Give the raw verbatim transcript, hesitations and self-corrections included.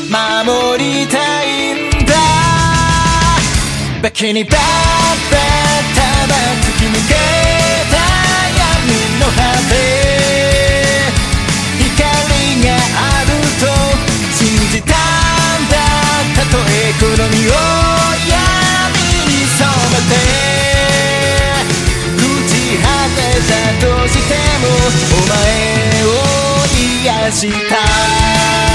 守りたいんだ。バキにバッバッタバ突き抜けた闇の果て、光があると信じたんだ。たとえこの身を闇に染めて朽ち果てたとしてもお前を癒した